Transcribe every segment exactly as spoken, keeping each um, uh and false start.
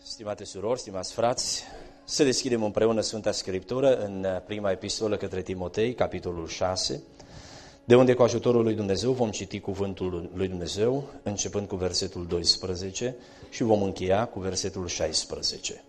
Stimate surori, stimați frați, să deschidem împreună Sfânta Scriptură în prima epistolă către Timotei, capitolul șase, de unde cu ajutorul lui Dumnezeu vom citi cuvântul lui Dumnezeu, începând cu versetul doisprezece și vom încheia cu versetul șaisprezece.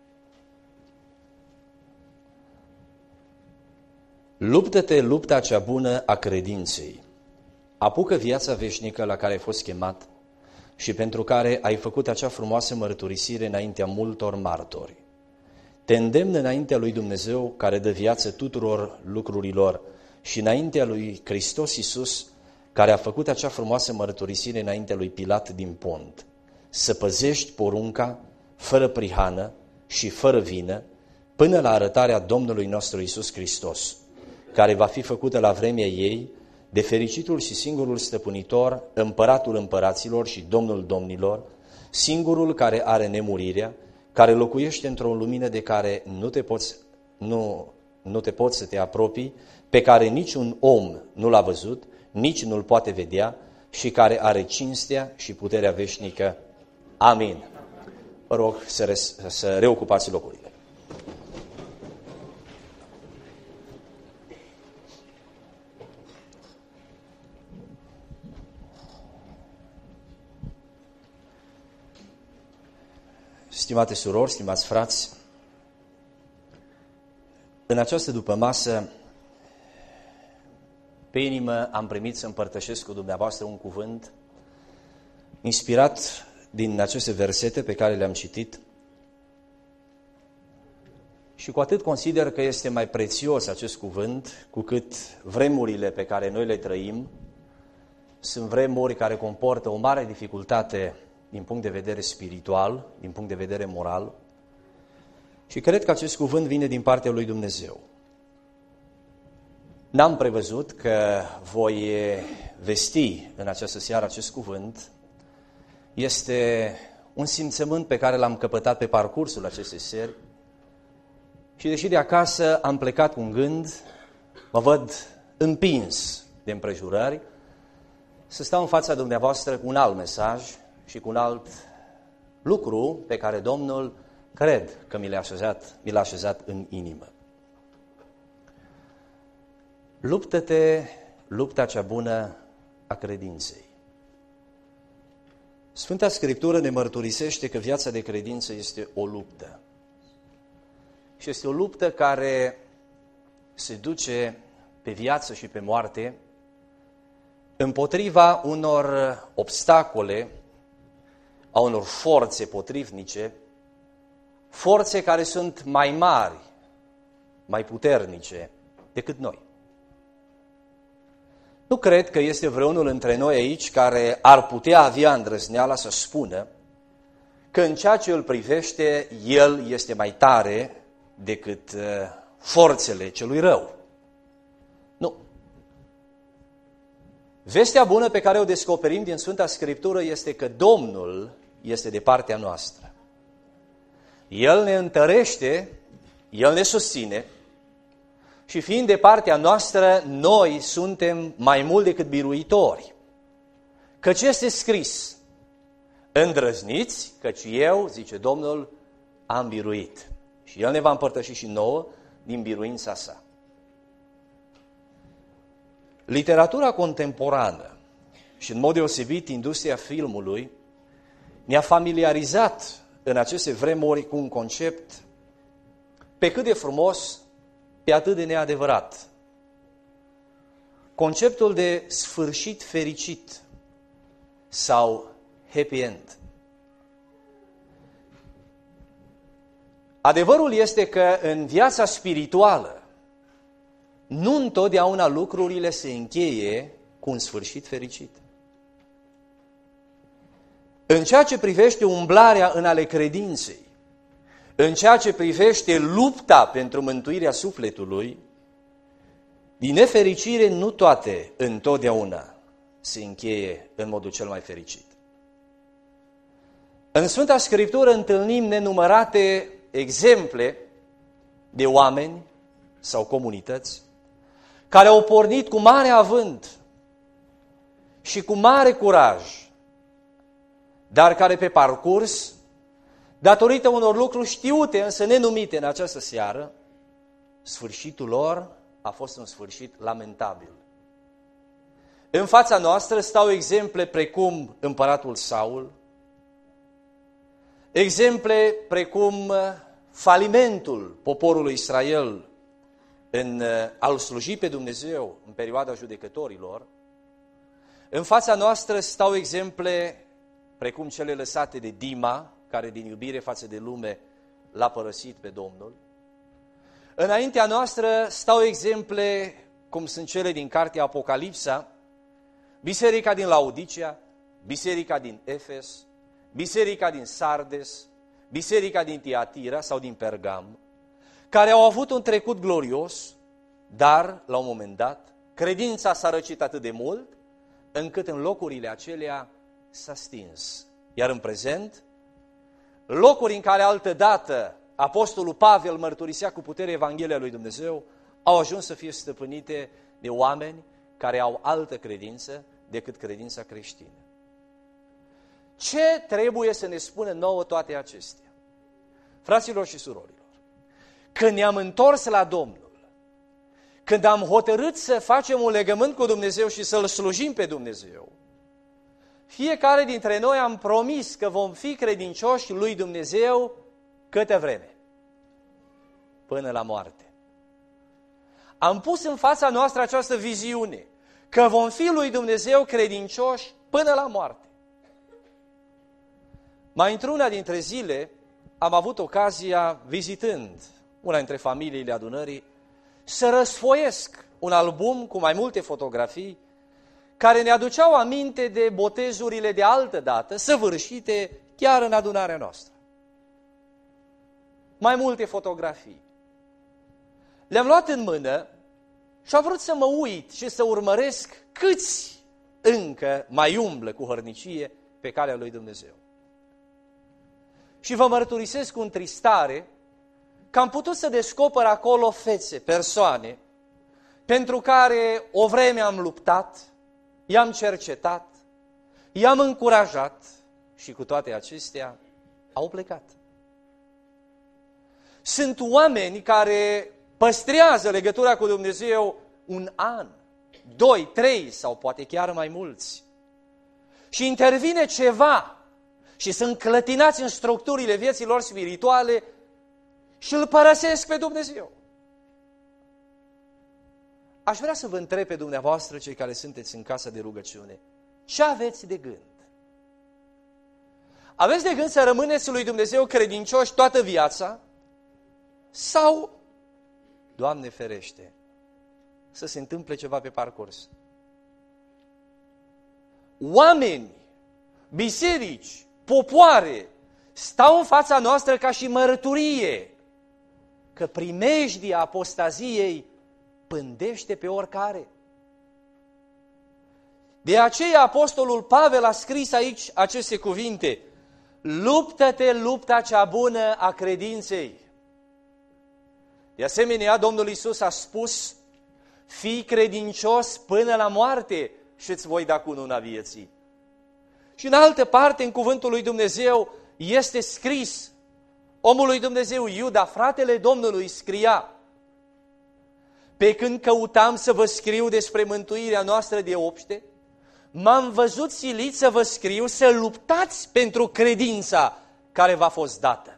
Luptă-te lupta cea bună a credinței, apucă viața veșnică la care ai fost chemat și pentru care ai făcut acea frumoasă mărturisire înaintea multor martori. Te îndemn înaintea lui Dumnezeu, care dă viață tuturor lucrurilor, și înaintea lui Hristos Iisus, care a făcut acea frumoasă mărturisire înaintea lui Pilat din Pont, să păzești porunca fără prihană și fără vină, până la arătarea Domnului nostru Iisus Hristos, care va fi făcută la vremea ei de fericitul și singurul stăpânitor, împăratul împăraților și Domnul domnilor, singurul care are nemurirea, care locuiește într-o lumină de care nu te poți, nu, nu te poți să te apropii, pe care niciun om nu l-a văzut, nici nu-l poate vedea și care are cinstea și puterea veșnică. Amin. Vă rog să, re, să reocupați locurile. Stimate surori, stimați frați, în această dupămasă, pe inimă am primit să împărtășesc cu dumneavoastră un cuvânt inspirat din aceste versete pe care le-am citit și cu atât consider că este mai prețios acest cuvânt, cu cât vremurile pe care noi le trăim sunt vremuri care comportă o mare dificultate din punct de vedere spiritual, din punct de vedere moral, și cred că acest cuvânt vine din partea lui Dumnezeu. N-am prevăzut că voi vesti în această seară acest cuvânt. Este un simțământ pe care l-am căpătat pe parcursul acestei seri și deși de acasă am plecat cu un gând, mă văd împins de împrejurări, să stau în fața dumneavoastră cu un alt mesaj și cu un alt lucru pe care Domnul cred că mi l-a așezat, mi l-a așezat în inimă. Luptă-te lupta cea bună a credinței. Sfânta Scriptură ne mărturisește că viața de credință este o luptă. Și este o luptă care se duce pe viață și pe moarte împotriva unor obstacole, a unor forțe potrivnice, forțe care sunt mai mari, mai puternice decât noi. Nu cred că este vreunul între noi aici care ar putea avea îndrăzneala să spună că în ceea ce îl privește, el este mai tare decât forțele celui rău. Nu. Vestea bună pe care o descoperim din Sfânta Scriptură este că Domnul este de partea noastră. El ne întărește, El ne susține și fiind de partea noastră, noi suntem mai mult decât biruitori. Căci este scris, îndrăzniți, căci eu, zice Domnul, am biruit. Și El ne va împărtăși și nouă din biruința sa. Literatura contemporană și în mod deosebit industria filmului ne-a familiarizat în aceste vremuri cu un concept pe cât de frumos, pe atât de neadevărat. Conceptul de sfârșit fericit sau happy end. Adevărul este că în viața spirituală nu întotdeauna lucrurile se încheie cu un sfârșit fericit. În ceea ce privește umblarea în ale credinței, în ceea ce privește lupta pentru mântuirea sufletului, din nefericire nu toate întotdeauna se încheie în modul cel mai fericit. În Sfânta Scriptură întâlnim nenumărate exemple de oameni sau comunități care au pornit cu mare avânt și cu mare curaj, dar care pe parcurs datorită unor lucruri știute, însă nenumite în această seară, sfârșitul lor a fost un sfârșit lamentabil. În fața noastră stau exemple precum împăratul Saul, exemple precum falimentul poporului Israel în a-L sluji pe Dumnezeu în perioada judecătorilor. În fața noastră stau exemple precum cele lăsate de Dima, care din iubire față de lume l-a părăsit pe Domnul. Înaintea noastră stau exemple cum sunt cele din cartea Apocalipsa, biserica din Laodicea, biserica din Efes, biserica din Sardes, biserica din Tiatira sau din Pergam, care au avut un trecut glorios, dar, la un moment dat, credința s-a răcit atât de mult, încât în locurile acelea s-a stins. Iar în prezent, locuri în care altădată apostolul Pavel mărturisea cu putere Evanghelia lui Dumnezeu, au ajuns să fie stăpânite de oameni care au altă credință decât credința creștină. Ce trebuie să ne spună nouă toate acestea? Fraților și surorilor, când ne-am întors la Domnul, când am hotărât să facem un legământ cu Dumnezeu și să-L slujim pe Dumnezeu, fiecare dintre noi am promis că vom fi credincioși lui Dumnezeu câtă vreme? Până la moarte. Am pus în fața noastră această viziune, că vom fi lui Dumnezeu credincioși până la moarte. Mai într-una dintre zile am avut ocazia, vizitând una dintre familiile adunării, să răsfoiesc un album cu mai multe fotografii care ne aduceau aminte de botezurile de altă dată, săvârșite chiar în adunarea noastră. Mai multe fotografii. Le-am luat în mână și am vrut să mă uit și să urmăresc câți încă mai umblă cu hărnicie pe calea lui Dumnezeu. Și vă mărturisesc cu întristare că am putut să descoper acolo fețe, persoane, pentru care o vreme am luptat, i-am cercetat, i-am încurajat și cu toate acestea au plecat. Sunt oameni care păstrează legătura cu Dumnezeu un an, doi, trei sau poate chiar mai mulți. Și intervine ceva și sunt clătinați în structurile vieții lor spirituale și îl părăsesc pe Dumnezeu. Aș vrea să vă întreb pe dumneavoastră, cei care sunteți în casa de rugăciune, ce aveți de gând? Aveți de gând să rămâneți lui Dumnezeu credincioși toată viața? Sau, Doamne ferește, să se întâmple ceva pe parcurs? Oameni, biserici, popoare stau în fața noastră ca și mărturie că primejdia apostaziei pândește pe oricare. De aceea apostolul Pavel a scris aici aceste cuvinte: luptă-te lupta cea bună a credinței. De asemenea, Domnul Iisus a spus: fii credincios până la moarte și îți voi da cununa vieții. Și în altă parte, în cuvântul lui Dumnezeu, este scris, omul lui Dumnezeu Iuda, fratele Domnului, scria: pe când căutam să vă scriu despre mântuirea noastră de obște, m-am văzut silit să vă scriu să luptați pentru credința care v-a fost dată.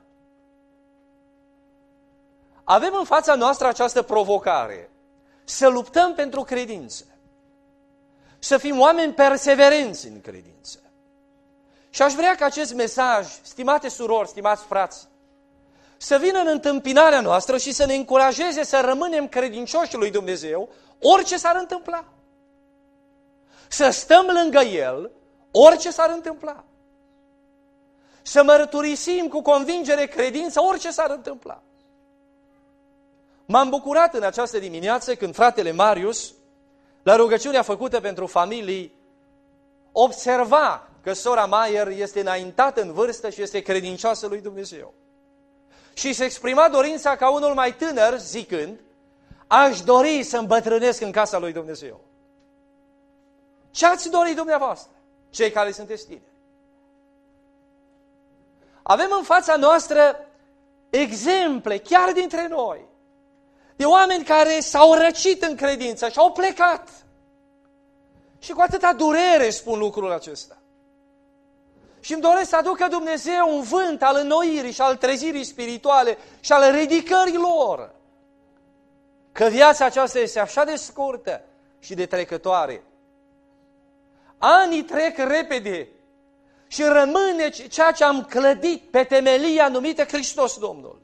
Avem în fața noastră această provocare, să luptăm pentru credință, să fim oameni perseverenți în credință. Și aș vrea ca acest mesaj, stimate surori, stimați frați, să vină în întâmpinarea noastră și să ne încurajeze să rămânem credincioși lui Dumnezeu, orice s-ar întâmpla. Să stăm lângă El, orice s-ar întâmpla. Să mărturisim cu convingere credința, orice s-ar întâmpla. M-am bucurat în această dimineață când fratele Marius, la rugăciunea făcută pentru familii, observa că sora Maier este înaintată în vârstă și este credincioasă lui Dumnezeu. Și se exprima dorința ca unul mai tânăr, zicând: aș dori să îmbătrânesc în casa lui Dumnezeu. Ce ați dori dumneavoastră, cei care sunteți tineri? Avem în fața noastră exemple, chiar dintre noi, de oameni care s-au răcit în credință și au plecat. Și cu atâta durere spun lucrul acesta. Și îmi doresc să aducă Dumnezeu un vânt al înnoirii și al trezirii spirituale și al ridicării lor. Că viața aceasta este așa de scurtă și de trecătoare. Anii trec repede și rămâne ceea ce am clădit pe temelia numită Hristos Domnul.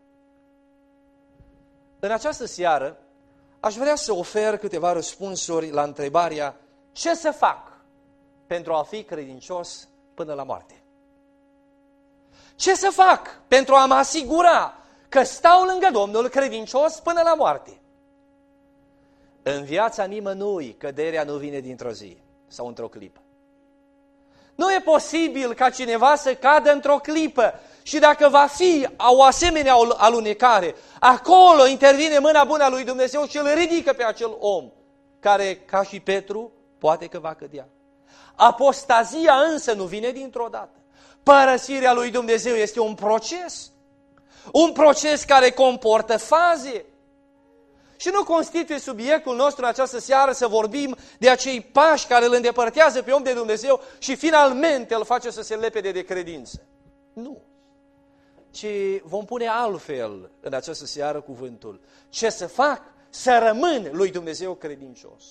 În această seară aș vrea să ofer câteva răspunsuri la întrebarea ce să fac pentru a fi credincios până la moarte. Ce să fac pentru a mă asigura că stau lângă Domnul credincios până la moarte? În viața nimănui căderea nu vine dintr-o zi sau într-o clipă. Nu e posibil ca cineva să cadă într-o clipă și dacă va fi o asemenea alunecare, acolo intervine mâna bună a lui Dumnezeu și îl ridică pe acel om, care, ca și Petru, poate că va cădea. Apostazia însă nu vine dintr-o dată. Părăsirea lui Dumnezeu este un proces, un proces care comportă faze. Și nu constituie subiectul nostru în această seară să vorbim de acei pași care îl îndepărtează pe om de Dumnezeu și finalmente îl face să se lepede de credință. Nu. Ci vom pune altfel în această seară cuvântul. Ce să fac? Să rămân lui Dumnezeu credincios.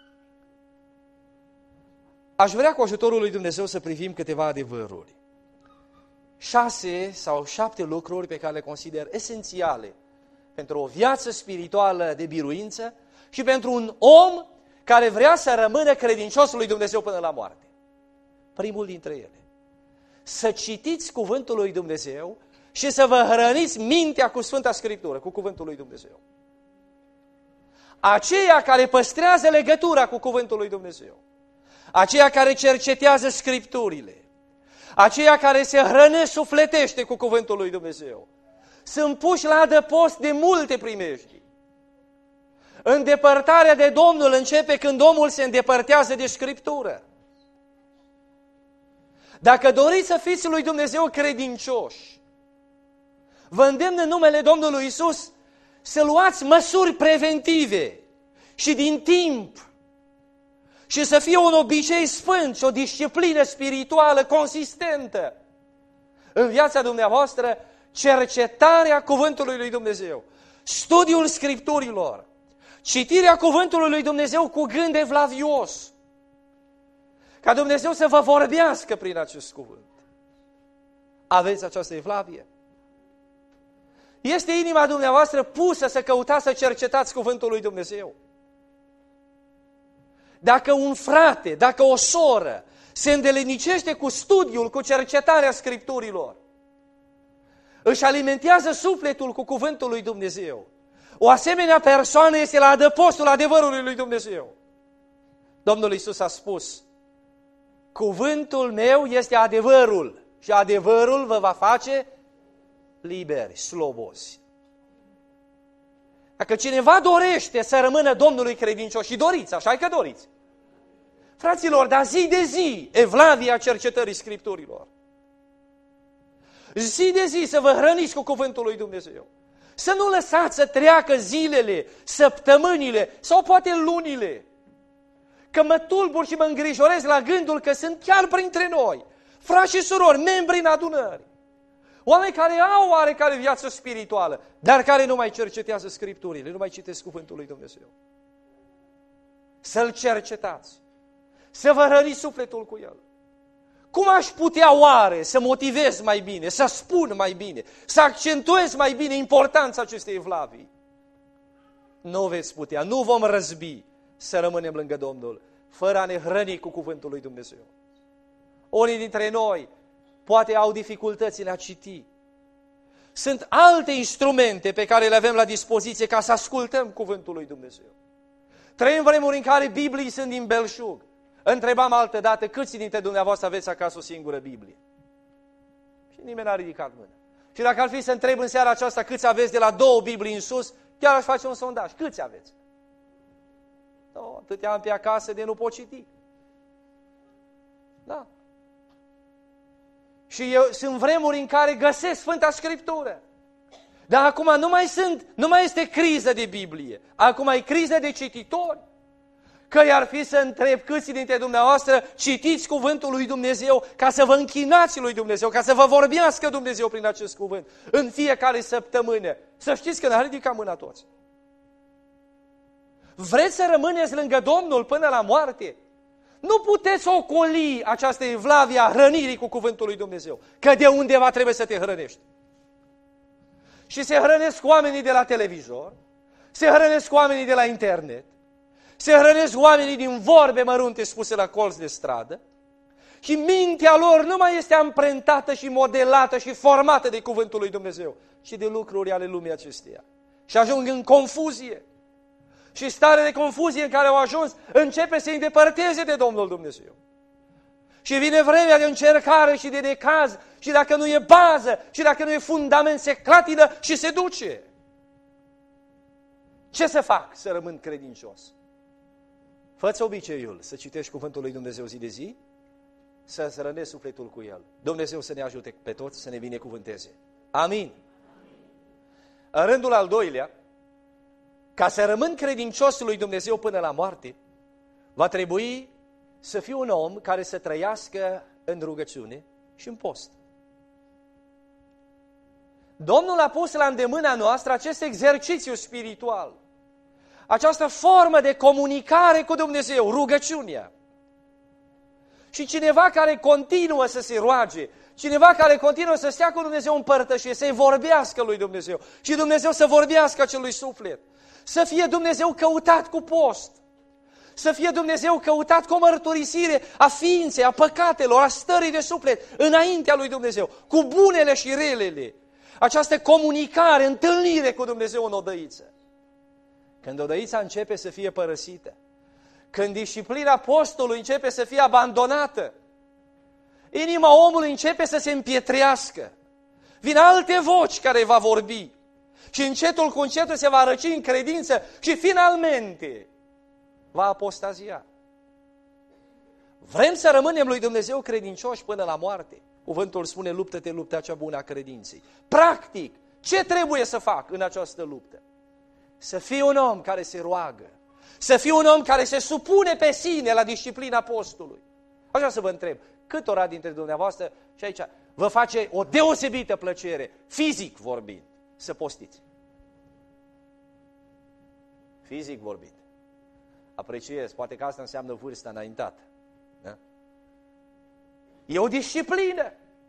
Aș vrea cu ajutorul lui Dumnezeu să privim câteva adevăruri. Șase sau șapte lucruri pe care le consider esențiale pentru o viață spirituală de biruință și pentru un om care vrea să rămână credincios lui Dumnezeu până la moarte. Primul dintre ele. Să citiți cuvântul lui Dumnezeu și să vă hrăniți mintea cu Sfânta Scriptură, cu cuvântul lui Dumnezeu. Aceia care păstrează legătura cu cuvântul lui Dumnezeu, aceia care cercetează Scripturile, aceia care se hrănesc sufletește cu cuvântul lui Dumnezeu, sunt puși la adăpost de multe primejdii. Îndepărtarea de Domnul începe când omul se îndepărtează de Scriptură. Dacă doriți să fiți lui Dumnezeu credincioși, vă îndemn în numele Domnului Iisus să luați măsuri preventive și din timp și să fie un obicei sfânt și o disciplină spirituală consistentă în viața dumneavoastră, cercetarea cuvântului lui Dumnezeu, studiul Scripturilor, citirea cuvântului lui Dumnezeu cu gând evlavios, ca Dumnezeu să vă vorbească prin acest cuvânt. Aveți această evlavie? Este inima dumneavoastră pusă să căutați să cercetați cuvântul lui Dumnezeu? Dacă un frate, dacă o soră se îndelenicește cu studiul, cu cercetarea Scripturilor, își alimentează sufletul cu cuvântul lui Dumnezeu, o asemenea persoană este la adăpostul adevărului lui Dumnezeu. Domnul Iisus a spus, cuvântul meu este adevărul și adevărul vă va face liberi, slobozi. Dacă cineva dorește să rămână Domnului credincios și doriți, așa că doriți, fraților, dar zi de zi, evlavia cercetării Scripturilor. Zi de zi să vă hrăniți cu cuvântul lui Dumnezeu. Să nu lăsați să treacă zilele, săptămânile sau poate lunile. Că mă tulbur și mă îngrijorez la gândul că sunt chiar printre noi, frați și surori, membri în adunări. Oameni care au oarecare viață spirituală, dar care nu mai cercetează Scripturile, nu mai citesc cuvântul lui Dumnezeu. Să-l cercetați, să vă hrăniți sufletul cu el. Cum aș putea oare să motivez mai bine, să spun mai bine, să accentuez mai bine importanța acestei evlavii? Nu veți putea, nu vom răzbi să rămânem lângă Domnul, fără a ne hrăni cu cuvântul lui Dumnezeu. Unii dintre noi poate au dificultăți în a citi. Sunt alte instrumente pe care le avem la dispoziție ca să ascultăm cuvântul lui Dumnezeu. Trăim vremuri în care Biblii sunt din belșug. Întrebam altădată, câți dintre dumneavoastră aveți acasă o singură Biblie? Și nimeni n-a ridicat mâna. Și dacă ar fi să întreb în seara aceasta câți aveți de la două Biblii în sus, chiar aș face un sondaj. Câți aveți? No, atâtea am pe acasă de nu pot citi. Da. Și eu, sunt vremuri în care găsesc Sfânta Scriptură. Dar acum nu mai, sunt, nu mai este criză de Biblie. Acum e criză de cititori. Că i-ar fi să întreb câți dintre dumneavoastră citiți cuvântul lui Dumnezeu ca să vă închinați lui Dumnezeu, ca să vă vorbească Dumnezeu prin acest cuvânt în fiecare săptămână. Să știți că ne-a ridicat mâna toți. Vreți să rămâneți lângă Domnul până la moarte? Nu puteți ocoli această evlavie a hrănirii cu cuvântul lui Dumnezeu, că de undeva trebuie să te hrănești. Și se hrănesc oamenii de la televizor, se hrănesc oamenii de la internet, se hrănesc oamenii din vorbe mărunte spuse la colț de stradă și mintea lor nu mai este amprentată și modelată și formată de cuvântul lui Dumnezeu, ci de lucruri ale lumii acesteia. Și ajung în confuzie. Și starea de confuzie în care au ajuns începe să îi îndepărteze de Domnul Dumnezeu. Și vine vremea de încercare și de necaz și dacă nu e bază și dacă nu e fundament se clatină și se duce. Ce să fac să rămân credincios? Fă-ți obiceiul să citești cuvântul lui Dumnezeu zi de zi, să-ți rănești sufletul cu el. Dumnezeu să ne ajute pe toți să ne binecuvânteze. Amin. În rândul al doilea, ca să rămân credincios lui Dumnezeu până la moarte, va trebui să fiu un om care să trăiască în rugăciune și în post. Domnul a pus la îndemâna noastră acest exercițiu spiritual, această formă de comunicare cu Dumnezeu, rugăciunea. Și cineva care continuă să se roage, cineva care continuă să stea cu Dumnezeu în părtășie, să-i vorbească lui Dumnezeu și Dumnezeu să vorbească acelui suflet, să fie Dumnezeu căutat cu post, să fie Dumnezeu căutat cu o mărturisire a ființei, a păcatelor, a stării de suflet înaintea lui Dumnezeu, cu bunele și relele. Această comunicare, întâlnire cu Dumnezeu în odăiță. Când odăița începe să fie părăsită, când disciplina postului începe să fie abandonată, inima omului începe să se împietrească, vin alte voci care va vorbi și încetul cu încetul se va răci în credință și finalmente va apostazia. Vrem să rămânem lui Dumnezeu credincioși până la moarte. Cuvântul spune, luptă-te lupta cea bună a credinței. Practic, ce trebuie să fac în această luptă? Să fiu un om care se roagă, să fiu un om care se supune pe sine la disciplina postului. Așa să vă întreb, câtora dintre dumneavoastră, și aici, vă face o deosebită plăcere, fizic vorbind, să postiți? Fizic vorbind. Apreciez, poate că asta înseamnă vârsta înaintată. Da? E o disciplină.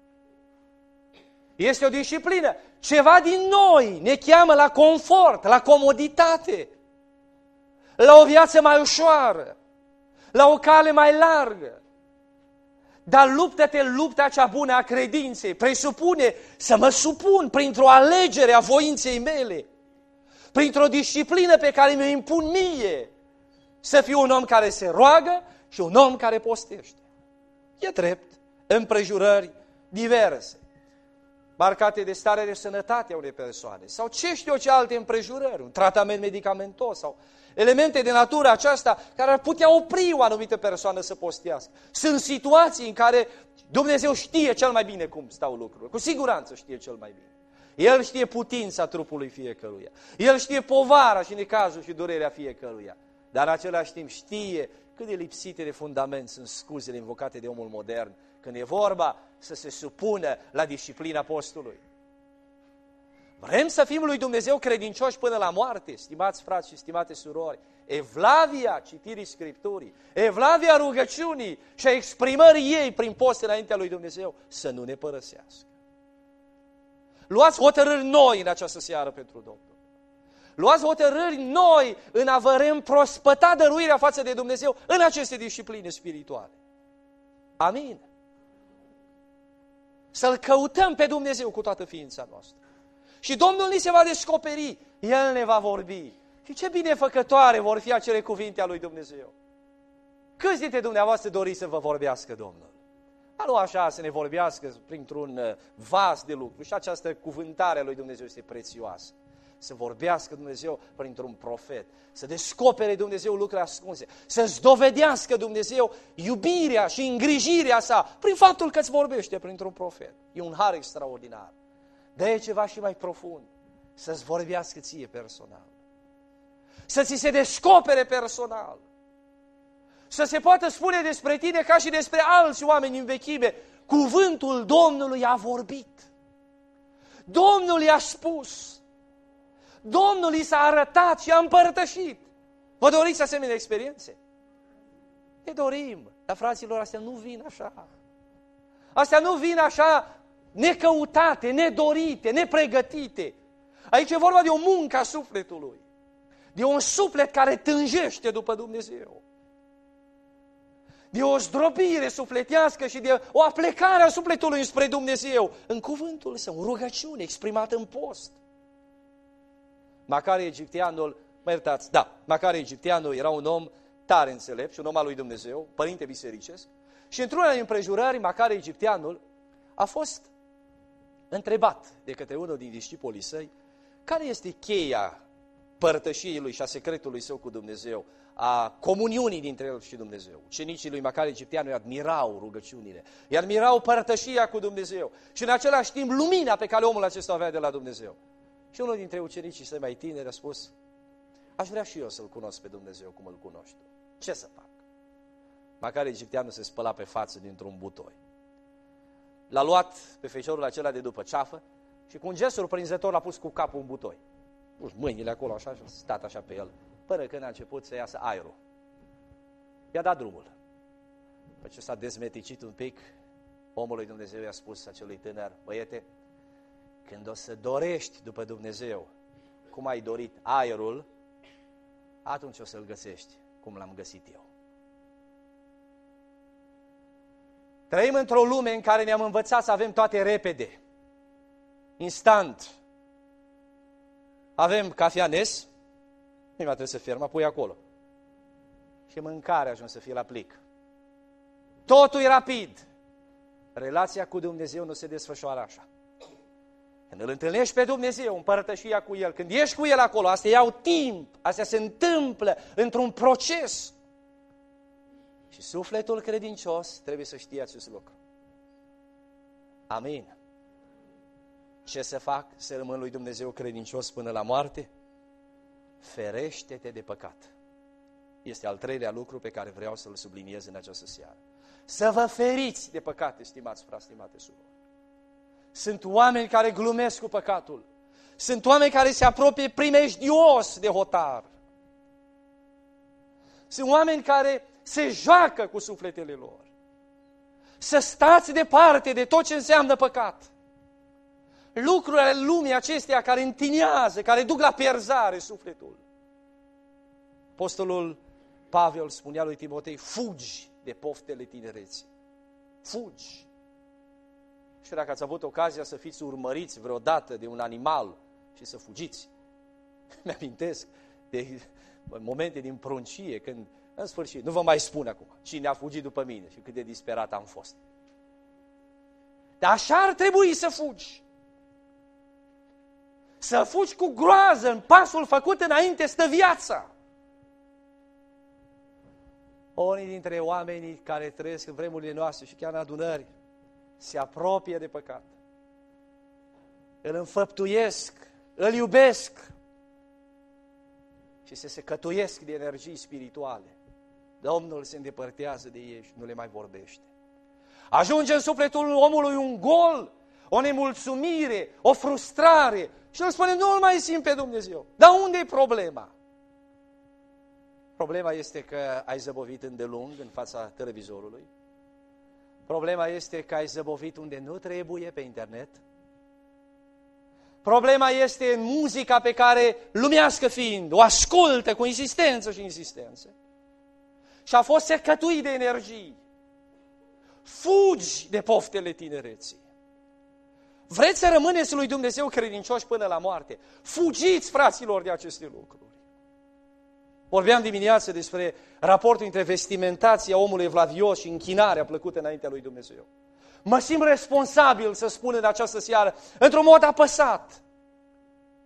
Este o disciplină. Ceva din noi ne cheamă la confort, la comoditate, la o viață mai ușoară, la o cale mai largă. Dar luptă-te lupta cea bună a credinței, presupune să mă supun printr-o alegere a voinței mele, printr-o disciplină pe care mi-o impun mie, să fiu un om care se roagă și un om care postește. E drept, împrejurări diverse, marcate de stare de sănătate a unei persoane, sau ce știu eu ce alte împrejurări, un tratament medicamentos, sau elemente de natură aceasta care ar putea opri o anumită persoană să postească. Sunt situații în care Dumnezeu știe cel mai bine cum stau lucrurile, cu siguranță știe cel mai bine. El știe putința trupului fiecăruia, El știe povara și necazul și durerea fiecăruia, dar în același timp știe cât de lipsite de fundament sunt scuzele invocate de omul modern când e vorba să se supună la disciplina postului. Vrem să fim lui Dumnezeu credincioși până la moarte, stimați frați și stimate surori. Evlavia citirii Scripturii, evlavia rugăciunii și a exprimării ei prin post înaintea lui Dumnezeu să nu ne părăsească. Luați hotărâri noi în această seară pentru Domnul. Luați hotărâri noi în a vă reîmprospăta dăruirea față de Dumnezeu în aceste discipline spirituale. Amin. Să-L căutăm pe Dumnezeu cu toată ființa noastră. Și Domnul ni se va descoperi, El ne va vorbi. Și ce binefăcătoare vor fi acele cuvinte a lui Dumnezeu. Câți dintre dumneavoastră doriți să vă vorbească Domnul? Dar nu așa să ne vorbească printr-un vas de lucru. Și această cuvântare a lui Dumnezeu este prețioasă. să vorbească Dumnezeu printr-un profet, să descopere Dumnezeu lucruri ascunse, să-ți dovedească Dumnezeu iubirea și îngrijirea sa prin faptul că îți vorbește printr-un profet. E un har extraordinar. Dă-i ceva și mai profund, să-ți vorbească ție personal, să ți se descopere personal, să se poată spune despre tine ca și despre alți oameni în vechime, cuvântul Domnului a vorbit. Domnul i-a spus. Domnul i s-a arătat și a împărtășit. Vă doriți asemenea experiențe? Ne dorim, dar fraților, astea nu vin așa. Astea nu vin așa necăutate, nedorite, nepregătite. Aici e vorba de o muncă a sufletului. De un suflet care tânjește după Dumnezeu. De o zdrobire sufletească și de o aplecare a sufletului spre Dumnezeu în cuvântul său, în rugăciune exprimată în post. Macare egipteanul, mă iertați, da, Macare egipteanul era un om tare înțelept și un om al lui Dumnezeu, părinte bisericesc, și într-una din împrejurări, Macare egipteanul a fost întrebat de către unul din discipolii săi care este cheia părtășiei lui și a secretului său cu Dumnezeu, a comuniunii dintre el și Dumnezeu. Ucenicii lui Macare egipteanul îi admirau rugăciunile, îi admirau părtășia cu Dumnezeu și în același timp lumina pe care omul acesta avea de la Dumnezeu. Și unul dintre ucenicii săi mai tineri a spus: aș vrea și eu să-L cunosc pe Dumnezeu cum îl cunoști tu. Ce să fac? Macare egipteanul se spăla pe față dintr-un butoi. L-a luat pe feciorul acela de după ceafă și cu un gest surprinzător l-a pus cu capul în butoi. Pus mâinile acolo așa și a stat așa pe el, până când a început să iasă aerul. I-a dat drumul. După ce s-a dezmeticit un pic, omul lui Dumnezeu i-a spus acelui tânăr: băiete, când o să dorești după Dumnezeu cum ai dorit aerul, atunci o să-L găsești cum l-am găsit eu. Trăim într-o lume în care ne-am învățat să avem toate repede, instant. Avem cafea Nes, nu mai trebuie să firma, pui acolo. Și mâncarea ajuns să fie la plic. Totul e rapid. Relația cu Dumnezeu nu se desfășoară așa. Când îl întâlnești pe Dumnezeu, împărtășia cu El, când ești cu El acolo, astea iau timp, astea se întâmplă într-un proces. Și sufletul credincios trebuie să știe acest lucru. Amin. Ce să fac? Să rămân lui Dumnezeu credincios până la moarte? Ferește-te de păcat. Este al treilea lucru pe care vreau să-l subliniez în această seară. Să vă feriți de păcate, stimați frați, stimate surori. Sunt oameni care glumesc cu păcatul. Sunt oameni care se apropie primejdios de hotar. Sunt oameni care se joacă cu sufletele lor. Să stați departe de tot ce înseamnă păcat. Lucrurile lumii acestea care întinează, care duc la pierzare sufletul. Apostolul Pavel spunea lui Timotei: fugi de poftele tinereții. Fugi. Și dacă ați avut ocazia să fiți urmăriți vreodată de un animal și să fugiți, mi-amintesc de momente din pruncie, când, în sfârșit, nu vă mai spun acum cine a fugit după mine și cât de disperat am fost. Dar așa ar trebui să fugi. Să fugi cu groază, în pasul făcut înainte stă viața. Unii dintre oamenii care trăiesc în vremurile noastre și chiar în adunări se apropie de păcat. Îl înfăptuiesc, îl iubesc și se secătuiesc de energii spirituale. Domnul se îndepărtează de ei și nu le mai vorbește. Ajunge în sufletul omului un gol, o nemulțumire, o frustrare și el spune: nu îl mai simt pe Dumnezeu. Dar unde e problema? Problema este că ai zăbovit îndelung în fața televizorului. Problema este că ai zăbovit unde nu trebuie, pe internet. Problema este în muzica pe care, lumească fiind, o ascultă cu insistență și insistență. Și a fost secătuit de energii. Fugi de poftele tinereții. Vreți să rămâneți lui Dumnezeu credincioși până la moarte? Fugiți, fraților, de aceste lucruri. Vorbeam dimineață despre raportul între vestimentația omului evlavios și închinarea plăcută înaintea lui Dumnezeu. Mă simt responsabil să spun în această seară, într-un mod apăsat.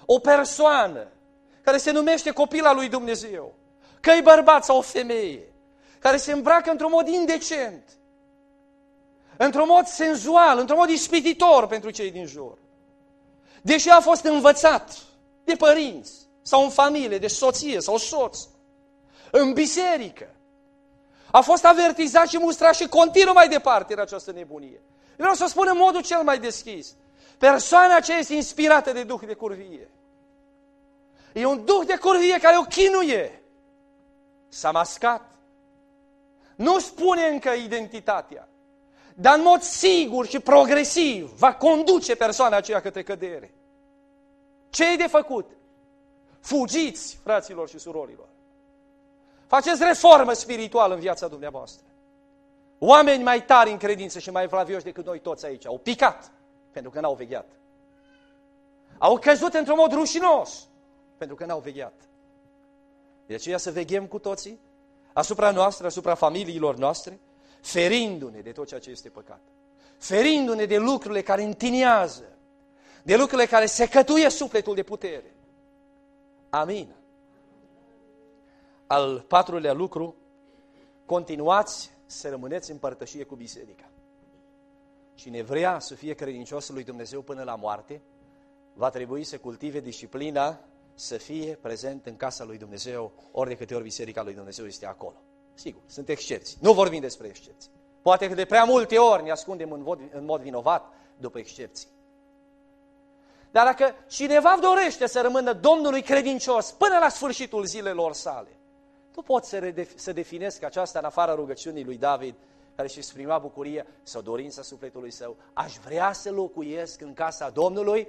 o persoană care se numește copila lui Dumnezeu, că e bărbat sau o femeie, care se îmbracă într-un mod indecent, într-un mod senzual, într-un mod ispititor pentru cei din jur, deși a fost învățat de părinți sau în familie, de soție sau soț, în biserică, a fost avertizat și mustrat și continuă mai departe în această nebunie. Vreau să spun în modul cel mai deschis, persoana aceea este inspirată de duh de curvie. E un duh de curvie care o chinuie. S-a mascat. Nu spune încă identitatea, dar în mod sigur și progresiv va conduce persoana aceea către cădere. Ce e de făcut? Fugiți, fraților și surorilor. Faceți reformă spirituală în viața dumneavoastră. Oameni mai tari în credință și mai vlavioși decât noi toți aici au picat pentru că n-au vegheat. Au căzut într-un mod rușinos pentru că n-au vegheat. De aceea să veghem cu toții asupra noastră, asupra familiilor noastre, ferindu-ne de tot ceea ce este păcat. Ferindu-ne de lucrurile care întinează, de lucrurile care secătuie sufletul de putere. Amin. Al patrulea lucru, continuați să rămâneți în părtășie cu biserica. Cine vrea să fie credincios lui Dumnezeu până la moarte, va trebui să cultive disciplina, să fie prezent în casa lui Dumnezeu, ori de câte ori biserica lui Dumnezeu este acolo. Sigur, sunt excepții. Nu vorbim despre excepții. Poate că de prea multe ori ne ascundem în mod, în mod vinovat după excepții. Dar dacă cineva dorește să rămână Domnului credincios până la sfârșitul zilelor sale, nu pot să, redef- să definesc aceasta în afara rugăciunii lui David, care își exprima bucuria sau dorința sufletului său. Aș vrea să locuiesc în casa Domnului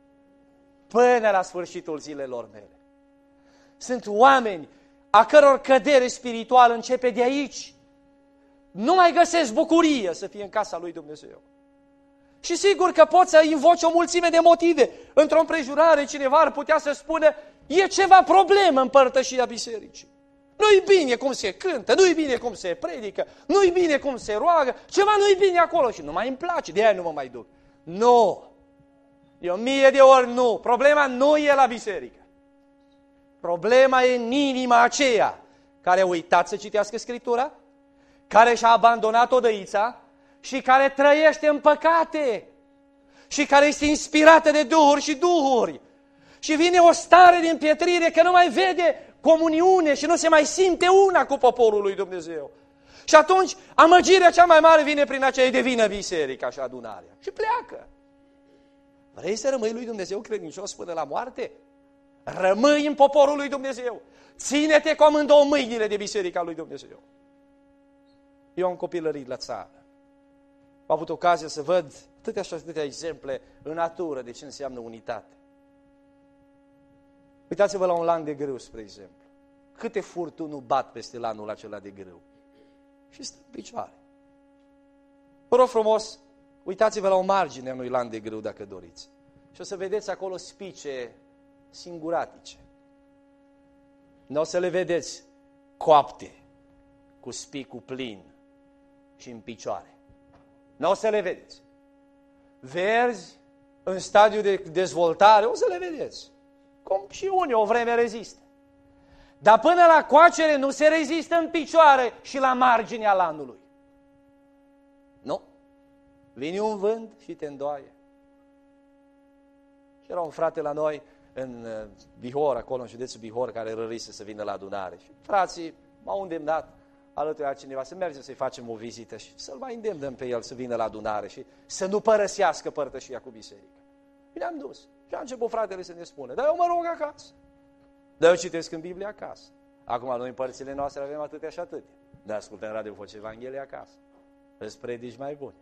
până la sfârșitul zilelor mele. Sunt oameni a căror cădere spirituală începe de aici. Nu mai găsesc bucurie să fie în casa lui Dumnezeu. Și sigur că poți să invoci o mulțime de motive. Într-o împrejurare cineva ar putea să spună, e ceva problemă în părtășia bisericii. Nu-i bine cum se cântă, nu-i bine cum se predică, nu-i bine cum se roagă, ceva nu-i bine acolo și nu mai îmi place, de aia nu mă mai duc. Nu! E o mie de ori nu. Problema nu e la biserică. Problema e în inima aceea care a uitat să citească Scriptura, care și-a abandonat odăița și care trăiește în păcate și care este inspirată de duhuri și duhuri. Și vine o stare de împietrire că nu mai vede comuniune și nu se mai simte una cu poporul lui Dumnezeu. Și atunci amăgirea cea mai mare vine prin aceea, devină biserica și adunarea. Și pleacă. Vrei să rămâi lui Dumnezeu credincios până la moarte? Rămâi în poporul lui Dumnezeu. Ține-te cu amândouă mâinile de biserica lui Dumnezeu. Eu am copilărit la țară. Am avut ocazia să văd atâtea și atâtea exemple în natură de ce înseamnă unitate. Uitați-vă la un lan de grâu, spre exemplu. Câte furtuni nu bat peste lanul acela de grâu. Și stă în picioare. Vă rog frumos, uitați-vă la o margine a unui lan de grâu, dacă doriți. Și o să vedeți acolo spice singuratice. Nu o să le vedeți coapte, cu spicul plin și în picioare. Nu o să le vedeți. Verzi, în stadiu de dezvoltare, o să le vedeți. Cum și unii o vreme rezistă. Dar până la coacere nu se rezistă în picioare și la marginea lanului. Nu. Vine un vânt și te îndoaie. Și era un frate la noi în Bihor, acolo în județul Bihor, care rărise să vină la adunare. Și frații m-au îndemnat alături de cineva să mergem să-i facem o vizită și să-l mai îndemnăm pe el să vină la adunare și să nu părăsească părtășia cu biserica. Și ne-am dus. Și a început fratele să ne spună, dar eu mă rog acasă. Dar eu citesc în Biblie acasă. Acum noi în părțile noastre avem atâtea și atâtea. Dar ascultăm Radio Voce Evanghelie acasă. Îți predici mai buni.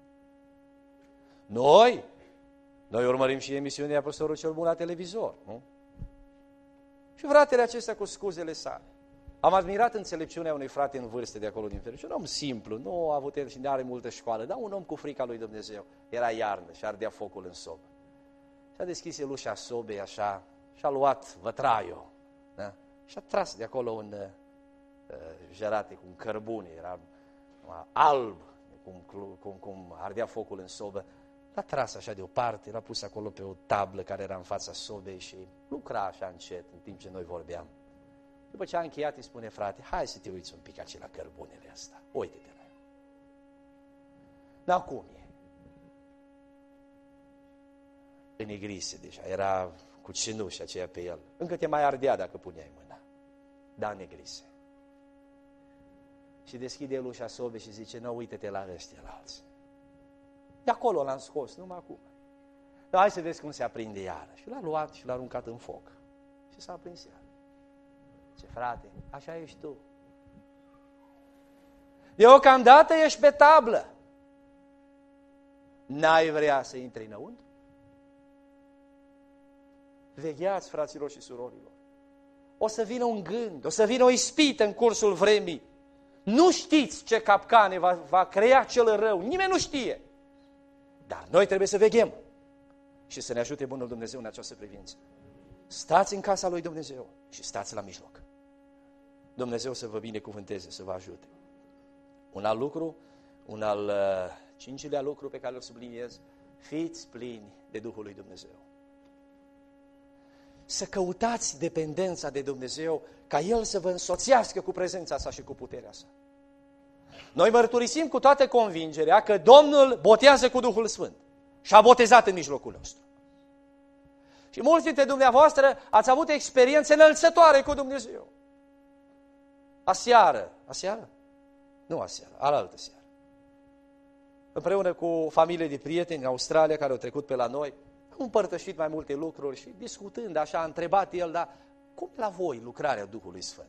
Noi, noi urmărim și emisiunea Apostolul cel Bun la televizor, nu? Și fratele acesta cu scuzele sale. Am admirat înțelepciunea unui frate în vârstă de acolo din Fericire. Un om simplu, nu a avut el și nu are multă școală, dar un om cu frica lui Dumnezeu. Era iarnă și ardea focul în sobă. Și a deschis el ușa sobei așa și a luat vătraiul, da? Și a tras de acolo un uh, jerate cu un cărbune, era uh, alb, cum, cum, cum ardea focul în sobă. L-a tras așa deoparte, l-a pus acolo pe o tablă care era în fața sobei și lucra așa încet în timp ce noi vorbeam. După ce a încheiat, îi spune: frate, hai să te uiți un pic aici la cărbunele astea. Uite-te la el. Dar cum e? Înegrise deja, era cu cenușa aceea pe el. Încă te mai ardea dacă puneai mâna. Dar negrise. Și deschide el ușa sobei și zice: nu, uite-te la ăștia la alții. De acolo l-am scos, numai acum. Dar hai să vezi cum se aprinde iară. Și l-a luat și l-a aruncat în foc. Și s-a aprins iară. Ce frate, așa ești tu. Deocamdată ești pe tablă. N-ai vrea să intri înăuntru? Vegheați, fraților și surorilor. O să vină un gând, o să vină o ispită în cursul vremii. Nu știți ce capcane va, va crea cel rău. Nimeni nu știe. Dar noi trebuie să veghem și să ne ajute Bunul Dumnezeu în această privință. Stați în casa lui Dumnezeu și stați la mijloc. Dumnezeu să vă binecuvânteze, să vă ajute. Un alt lucru, un al uh, cincilea lucru pe care îl subliniez: fiți plini de Duhul lui Dumnezeu. Să căutați dependența de Dumnezeu, ca El să vă însoțească cu prezența sa și cu puterea sa. Noi mărturisim cu toată convingerea că Domnul botează cu Duhul Sfânt și a botezat în mijlocul nostru. Și mulți dintre dumneavoastră ați avut experiențe înălțătoare cu Dumnezeu. Aseară, aseară? Nu aseară, alaltă seară. Împreună cu o familie de prieteni în Australia care au trecut pe la noi, am împărtășit mai multe lucruri și discutând așa, a întrebat el: dar cum la voi lucrarea Duhului Sfânt?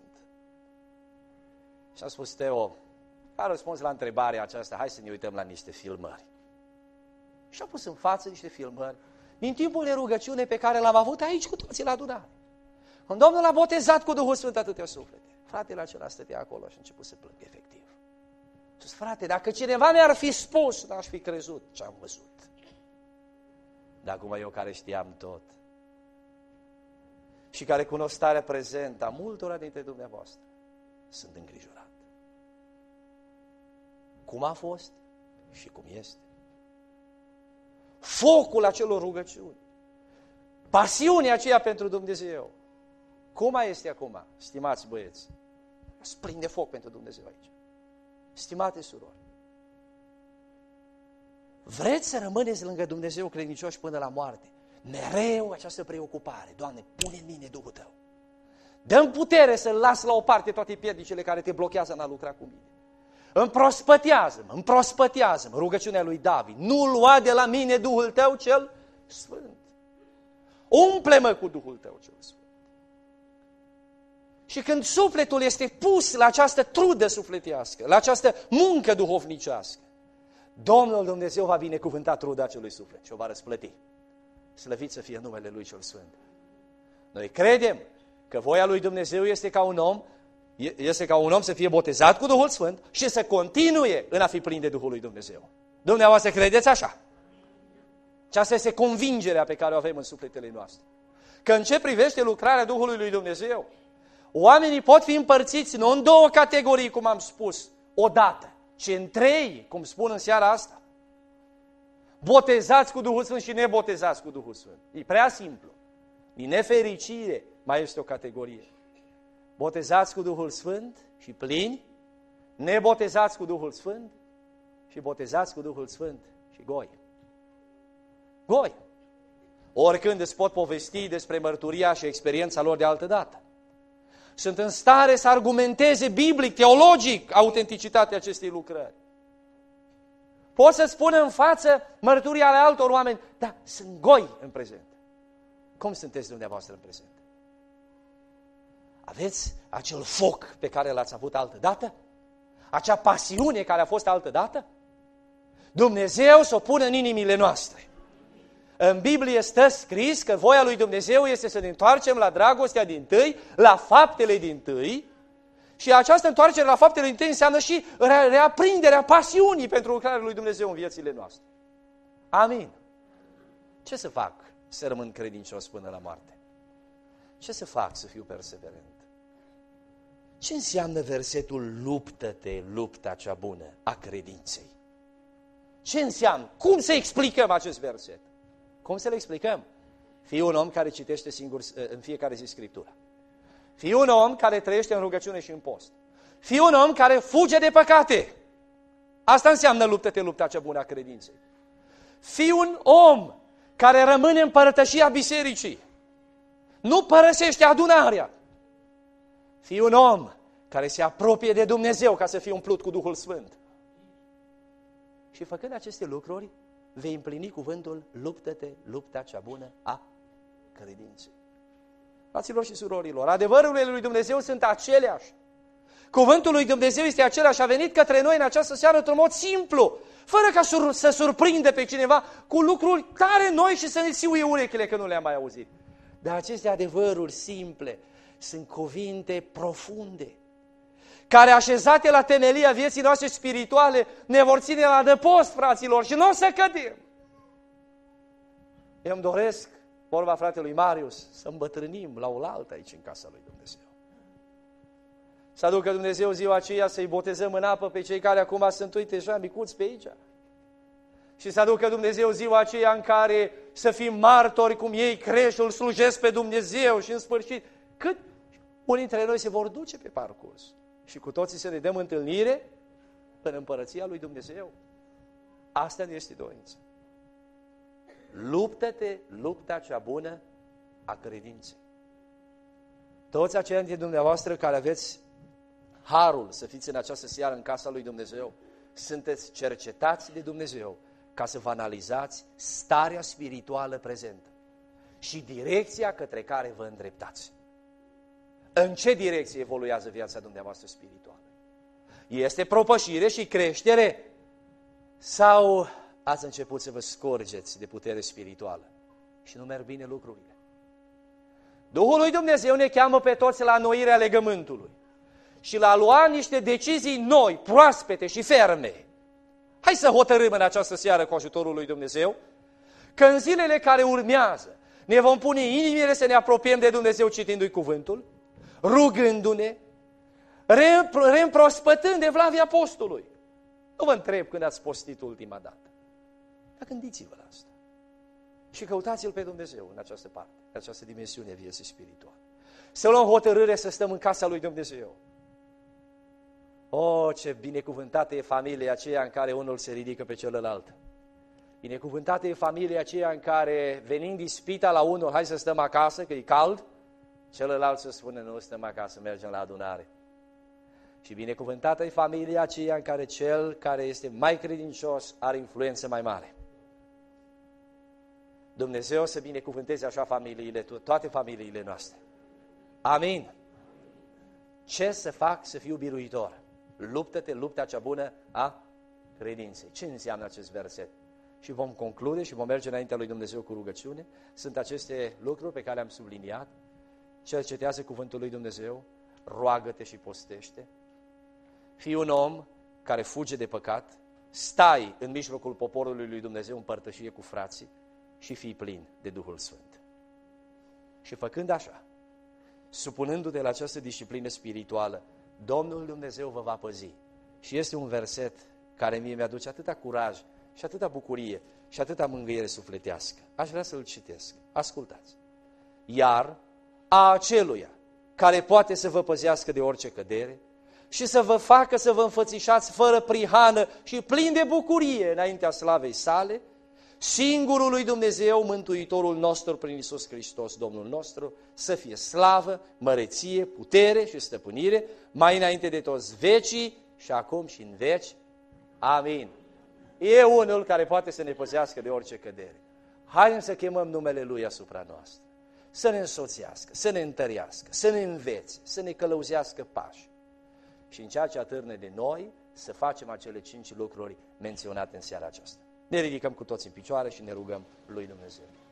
Și a spus: Teo, a răspuns la întrebarea aceasta: hai să ne uităm la niște filmări. Și a pus în față niște filmări din timpul de rugăciune pe care l-am avut aici cu toții la adunare. Când Domnul a botezat cu Duhul Sfânt atâtea suflete, fratele acela stătea acolo și a început să plângă efectiv. Și a spus: frate, dacă cineva mi-ar fi spus, n-aș fi crezut ce am văzut. Dar acum eu, care știam tot și care cunosc starea prezentă a multora dintre dumneavoastră, sunt îngrijorat. Cum a fost și cum este. Focul acelor rugăciuni, pasiunea aceea pentru Dumnezeu, cum mai este acum, stimați băieți? Se prinde foc pentru Dumnezeu aici. Stimate surori, vreți să rămâneți lângă Dumnezeu credincioși până la moarte? Mereu această preocupare: Doamne, pune în mine Duhul Tău. Dă-mi putere să las la o parte toate piedicile care te blochează în a lucra cu mine. Împrospătează-mă, împrospătează-mă, rugăciunea lui David. Nu lua de la mine Duhul Tău cel Sfânt. Umple-mă cu Duhul Tău cel Sfânt. Și când sufletul este pus la această trudă sufletească, la această muncă duhovnicească, Domnul Dumnezeu va binecuvânta truda acelui suflet și o va răsplăti. Slăvit să fie numele Lui cel Sfânt. Noi credem că voia lui Dumnezeu este ca un om, este ca un om să fie botezat cu Duhul Sfânt și să continue în a fi plin de Duhul lui Dumnezeu. Dumneavoastră credeți așa? Aceasta este convingerea pe care o avem în sufletele noastre. Că în ce privește lucrarea Duhului lui Dumnezeu, oamenii pot fi împărțiți nu în două categorii, cum am spus, odată, ci în trei, cum spun în seara asta. Botezați cu Duhul Sfânt și nebotezați cu Duhul Sfânt. E prea simplu. Din nefericire mai este o categorie. Botezați cu Duhul Sfânt și plini, nebotezați cu Duhul Sfânt și botezați cu Duhul Sfânt și goi. Goi. Oricând îți pot povesti despre mărturia și experiența lor de altă dată. Sunt în stare să argumenteze biblic, teologic, autenticitatea acestei lucrări. Pot să spun în față mărturia ale altor oameni, dar sunt goi în prezent. Cum sunteți dumneavoastră în prezent? Aveți acel foc pe care l-ați avut altă dată? Acea pasiune care a fost altă dată? Dumnezeu să o pună în inimile noastre. În Biblie stă scris că voia lui Dumnezeu este să ne întoarcem la dragostea dintâi, la faptele dintâi, și această întoarcere la faptele dintâi înseamnă și reaprinderea pasiunii pentru lucrarea lui Dumnezeu în viețile noastre. Amin. Ce să fac să rămân credincios până la moarte? Ce să fac să fiu perseverent? Ce înseamnă versetul luptă-te, lupta cea bună a credinței? Ce înseamnă? Cum să explicăm acest verset? Cum să le explicăm? Fii un om care citește singur în fiecare zi Scriptura. Fii un om care trăiește în rugăciune și în post. Fii un om care fuge de păcate. Asta înseamnă luptă-te lupta cea bună a credinței. Fii un om care rămâne în părătășia bisericii. Nu părăsește adunarea. Fii un om care se apropie de Dumnezeu ca să fie umplut cu Duhul Sfânt. Și făcând aceste lucruri, vei împlini cuvântul luptă-te lupta cea bună a credinței. Fraților și surorilor, adevărurile lui Dumnezeu sunt aceleași. Cuvântul lui Dumnezeu este același, a venit către noi în această seară într-un mod simplu, fără ca sur- să surprindă pe cineva cu lucruri tare noi și să ne țiuie urechile că nu le-am mai auzit. Dar aceste adevăruri simple sunt cuvinte profunde, care așezate la temelia vieții noastre spirituale ne vor ține la adăpost, fraților, și nu o să cădem. Eu îmi doresc, vorba fratelui Marius, să îmbătrânim la oaltă aici în casa lui Dumnezeu. Să aducă Dumnezeu ziua aceea să-i botezăm în apă pe cei care acum sunt, uite, așa micuți pe aici. Și să aducă Dumnezeu ziua aceea în care să fim martori cum ei crești, îl slujesc pe Dumnezeu și în sfârșit, cât unii dintre noi se vor duce pe parcurs și cu toții să ne dăm întâlnire în împărăția lui Dumnezeu. Asta ne este dorință. Luptă-te lupta cea bună a credinței. Toți aceia dintre dumneavoastră care aveți harul să fiți în această seară în casa lui Dumnezeu, sunteți cercetați de Dumnezeu ca să vă analizați starea spirituală prezentă și direcția către care vă îndreptați. În ce direcție evoluează viața dumneavoastră spirituală? Este propășire și creștere? Sau ați început să vă scurgeți de putere spirituală și nu merg bine lucrurile? Duhul lui Dumnezeu ne cheamă pe toți la înnoirea legământului și la a lua niște decizii noi, proaspete și ferme. Hai să hotărâm în această seară cu ajutorul lui Dumnezeu că în zilele care urmează ne vom pune inimile să ne apropiem de Dumnezeu citindu-i cuvântul, rugându-ne, reîmprospătând evlavia postului. Nu vă întreb când ați postit ultima dată, dar gândiți-vă la asta. Și căutați-L pe Dumnezeu în această parte, în această dimensiune a vieții spirituale. Să luăm hotărâre să stăm în casa lui Dumnezeu. O, ce binecuvântată e familia aceea în care unul se ridică pe celălalt. Binecuvântată e familia aceea în care, venind ispita la unul, hai să stăm acasă, că e cald, celălalt să spune, nu stăm acasă, mergem la adunare. Și binecuvântată e familia aceea în care cel care este mai credincios are influență mai mare. Dumnezeu să binecuvânteze așa familiile, toate familiile noastre. Amin. Ce să fac să fiu biruitor? Luptă-te, lupta cea bună a credinței. Ce înseamnă acest verset? Și vom conclude și vom merge înaintea lui Dumnezeu cu rugăciune. Sunt aceste lucruri pe care le-am subliniat. Cercetează cuvântul lui Dumnezeu, roagă-te și postește. Fii un om care fuge de păcat, stai în mijlocul poporului lui Dumnezeu în părtășie cu frații și fii plin de Duhul Sfânt. Și făcând așa, supunându-te la această disciplină spirituală, Domnul Dumnezeu vă va păzi. Și este un verset care mie mi-aduce atâta curaj și atâta bucurie și atâta mângâiere sufletească. Aș vrea să-l citesc. Ascultați. Iar a aceluia care poate să vă păzească de orice cădere și să vă facă să vă înfățișați fără prihană și plin de bucurie înaintea slavei sale, singurul lui Dumnezeu, Mântuitorul nostru prin Iisus Hristos, Domnul nostru, să fie slavă, măreție, putere și stăpânire, mai înainte de toți vecii și acum și în veci. Amin. E unul care poate să ne păzească de orice cădere. Haideți să chemăm numele Lui asupra noastră, să ne însoțească, să ne întărească, să ne învețe, să ne călăuzească pași. Și în ceea ce atârne de noi, să facem acele cinci lucruri menționate în seara aceasta. Ne ridicăm cu toți în picioare și ne rugăm lui Dumnezeu.